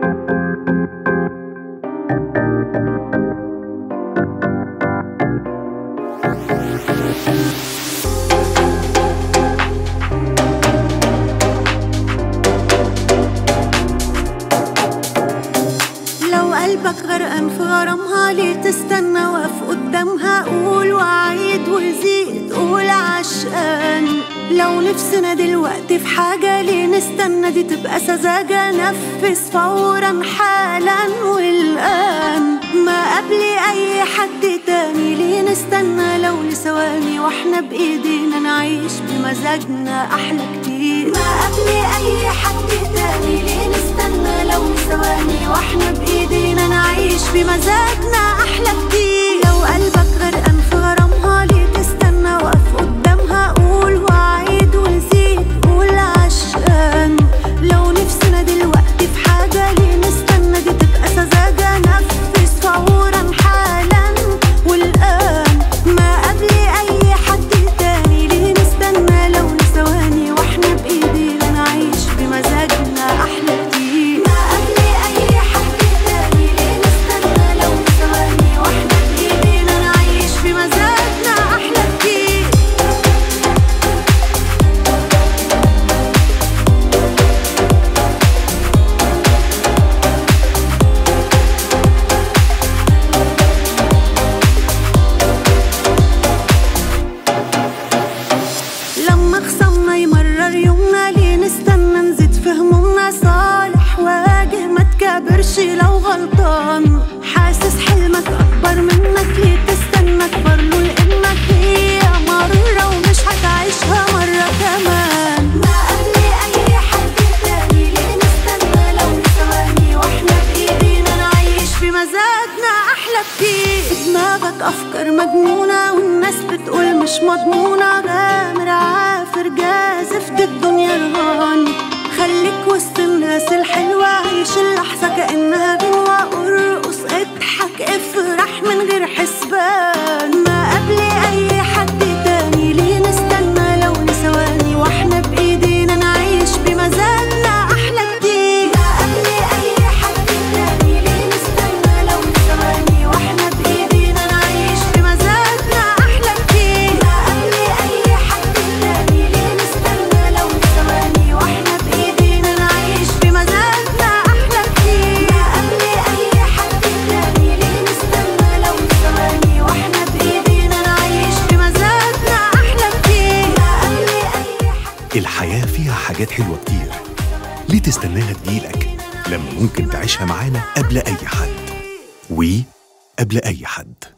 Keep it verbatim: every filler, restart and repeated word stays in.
قلبك غرقان في غرامها، ليه تستنى واقف قدامها؟ قول وعيد وزيد قول عشقان. لو نفسنا دلوقتي في حاجة ليه نستنى؟ دي تبقى سذاجة، نفذ فورا حالا والآن. ما قبل أي حد تاني ليه نستنى؟ لو لثواني واحنا بإيدينا نعيش بمزاجنا أحلى كتير. ما قبل أي حد تاني ليه نستنى؟ لو لثواني واحنا بإيدينا نعيش بمزاجنا أحلى كتير. لو قلبك غرقان في غرامها ليه تستنى واقف قدامها؟ قول وعيد وزيد قول عشقان. لو نفسنا دلوقتي في حاجة ليه نستنى؟ دي تبقى سذاجة، نفذ فورا حالا والآن. ما قبل أي حد تاني ليه نستنى؟ لو لثواني واحنا بإيدينا نعيش بمزاجنا أحلى كتير. ما قبل أي حد تاني ليه نستنى؟ لو لثواني واحنا بإيدينا نعيش بمزاجنا أحلى كتير. لما خصمنا يمرر يومنا ليه نستنى؟ نزيد في همومنا، صالح واجه ما تكابرش لو غلطان. حاسس حلمك أكبر منك ليه تستنى؟ اكبر له لإنك هي مرة ومش هتعيشها مرة كمان. ما قبل أي حد تاني ليه نستنى؟ لو لثواني واحنا بإيدينا نعيش بمزاجنا أحلى كتير. في دماغك أفكار مجنونة والناس بتقول مش مضمونة، غامر عافر جازف دي الدنيا رهان. خليك وسط الناس الحلوة، عيش اللحظة كأنها غنوة، ارقص اضحك افرح من غير حسبان. ما قبل أي حد تاني ليه نستنى؟ لو لثواني واحنا بإيدينا نعيش بمزاجنا أحلى كتير. ما قبل أي حد تاني ليه نستنى؟ لو لثواني واحنا بإيدينا نعيش بمزاجنا أحلى كتير. ما قبل أي حد تاني ليه نستنى؟ لو لثواني واحنا بإيدينا نعيش بمزاجنا أحلى كتير. ما قبل أي حد تاني ليه نستنى؟ لو لثواني واحنا بإيدينا نعيش بمزاجنا أحلى كتير. ما قبل أي حد. الحياة فيها حاجات حلوة كتير، ليه تستناها تجيلك لما ممكن تعيشها معانا قبل أي حد؟ وقبل أي حد.